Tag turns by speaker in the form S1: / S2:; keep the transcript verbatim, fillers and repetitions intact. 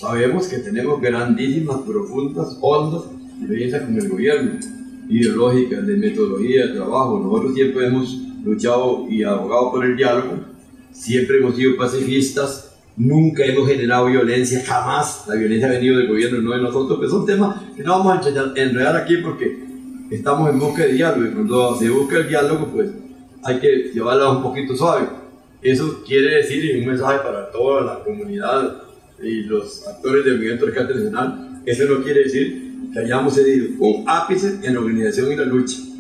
S1: sabemos que tenemos grandísimas, profundas, hondas diferencias con el gobierno, ideológicas, de metodología de trabajo. Nosotros siempre hemos luchado y abogado por el diálogo, siempre hemos sido pacifistas, nunca hemos generado violencia, jamás. La violencia ha venido del gobierno, no de nosotros, que son temas que no vamos a enredar aquí porque estamos en busca de diálogo, y cuando se busca el diálogo, pues hay que llevarla un poquito suave. Eso quiere decir, y un mensaje para toda la comunidad y los actores del movimiento Rescate Nacional, eso no quiere decir que hayamos cedido un ápice en la organización y la lucha.